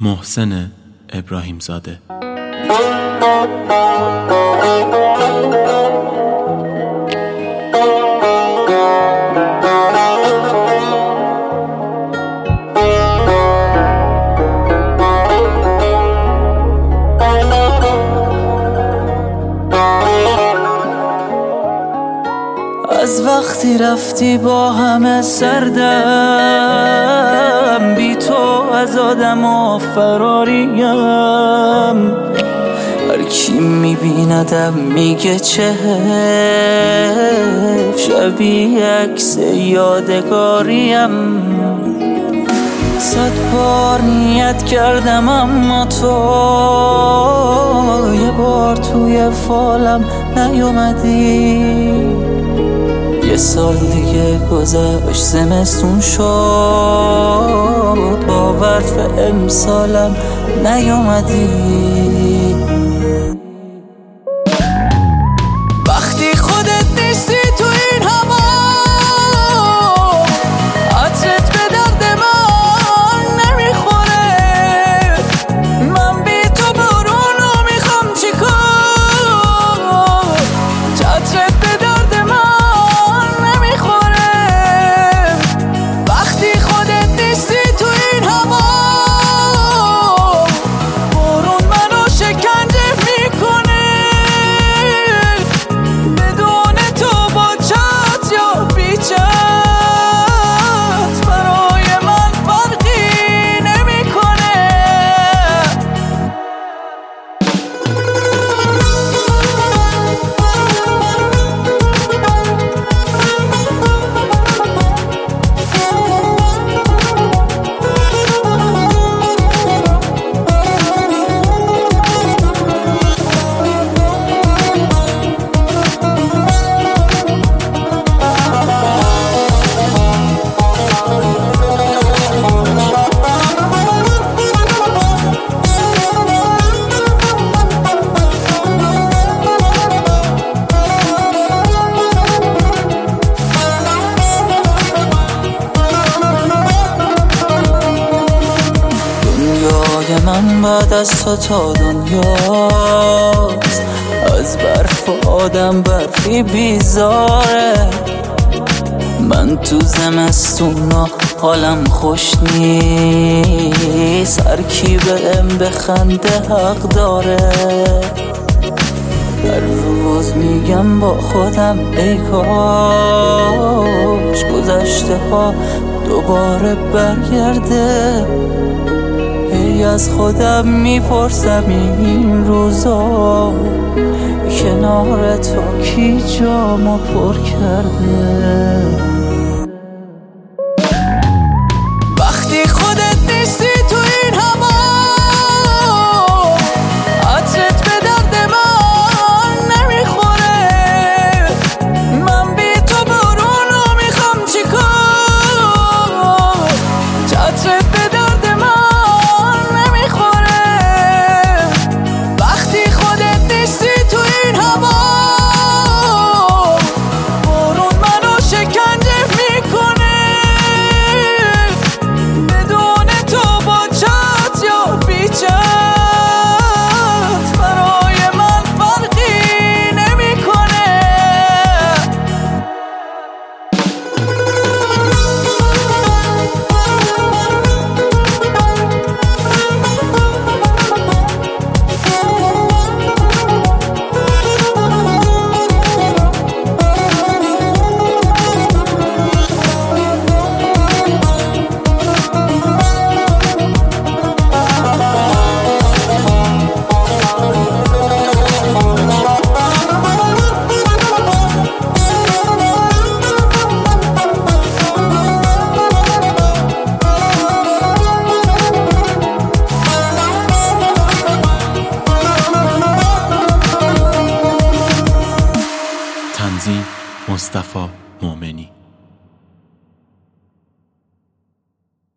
محسن ابراهیم زاده. از وقتی رفتی با همه سردم، بی تو از آدم ها فراریم. هر کی میبیندم میگه چه حیف، شبیه عکس یادگاریم. 100 بار نیت کردم اما تو یه بار توی فالم نیومدی. 1 سال دیگه گذشت، زمستون شد، باورت به امسالم نیومدی. وقتی خودت نیستی تو این هوا، عطرت به درد من نمیخوره. من بی تو بارونو میخوام چیکار، عطرت به درد من من بعد از تو تا دنیاست. از برف و آدم برفی بیزاره. من تو زمستونا حالم خوش نیست، هر کی بهم بخنده حق داره. هر روز میگم با خودم ای کاش گذشته ها دوباره برگرده. از خودم میپرسم این روزا کنار تو کی جامو پر کرده. وقتی خودت نیستی تو این هوا، عطرت به درد من نمیخوره. من بی تو بارونو میخوام چیکار، عطرت به درد من مصطفی مومنی.